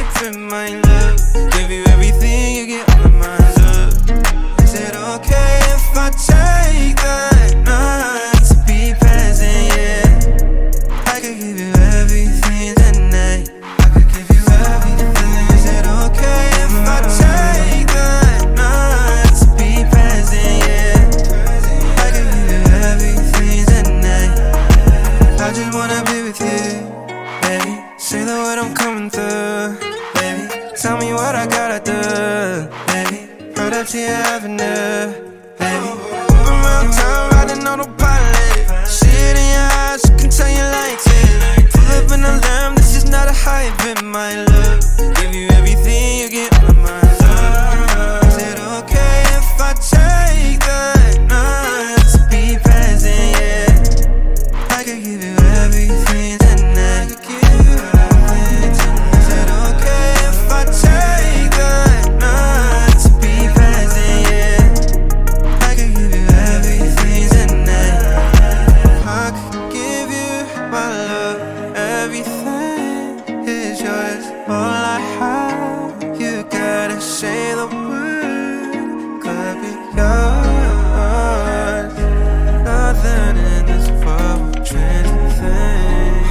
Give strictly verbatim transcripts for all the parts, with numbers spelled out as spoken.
hype in my love. Give you everything, you get all of mine up. Is it okay if I take that night to be present, yeah? I could give you everything tonight. I could give you everything. Is it okay if I take that night to be present, yeah? I could give you everything tonight. I just wanna be with you, baby. Say the word, I'm coming through, baby. Tell me what I gotta do, baby. Right up to your avenue, baby. Moving around town, riding on autopilot. See it in your eyes, you can tell you like it. Pull up in a lamb, this is not a hype in my love. Give you everything, you get all of my love. Is it okay if I take that night to be present, yeah? I could give you everything tonight. I could give you everything tonight. Is it okay if I take that night to be present, yeah? I could give you everything tonight. I could give you my love. Everything is yours. All I have, you gotta say the word. Could be yours. Nothing in this world will change a thing.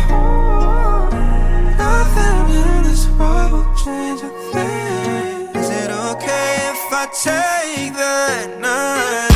Nothing in this world will change a thing. Is it okay if I take that night?